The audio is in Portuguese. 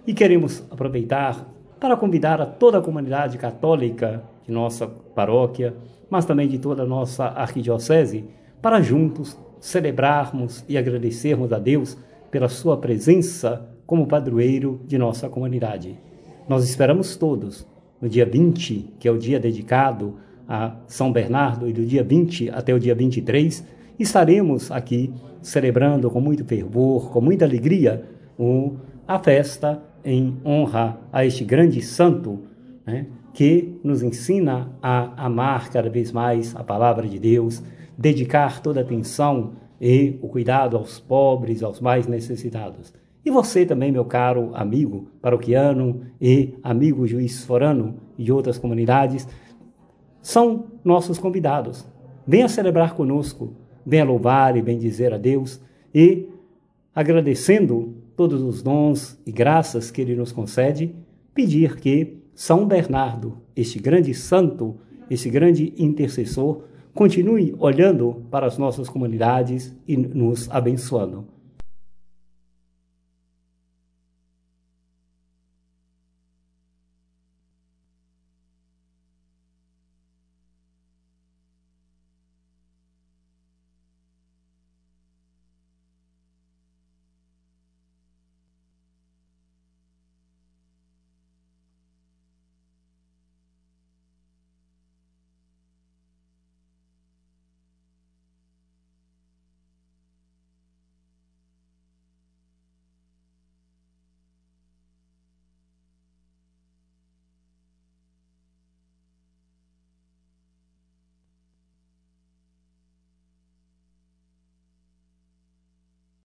E queremos aproveitar para convidar a toda a comunidade católica de nossa paróquia, mas também de toda a nossa arquidiocese, para juntos celebrarmos e agradecermos a Deus pela sua presença como padroeiro de nossa comunidade. Nós esperamos todos, no dia 20, que é o dia dedicado a São Bernardo, e do dia 20 até o dia 23, estaremos aqui celebrando com muito fervor, com muita alegria, a festa em honra a este grande santo, né, que nos ensina a amar cada vez mais a palavra de Deus, dedicar toda a atenção e o cuidado aos pobres, aos mais necessitados. E você também, meu caro amigo paroquiano e amigo juiz forano e de outras comunidades, são nossos convidados. Venha celebrar conosco, venha louvar e bendizer a Deus e, agradecendo todos os dons e graças que Ele nos concede, pedir que São Bernardo, este grande santo, este grande intercessor, continue olhando para as nossas comunidades e nos abençoando.